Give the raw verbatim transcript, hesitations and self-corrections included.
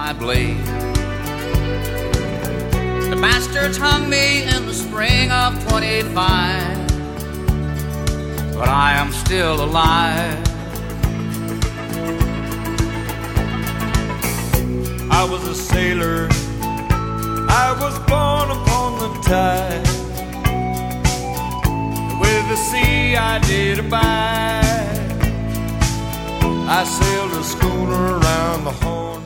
my blade. The bastards hung me in the spring of twenty-five, but I am still alive. I was a sailor, I was born upon the tide. With the sea I did abide. I sailed a schooner around the Horn.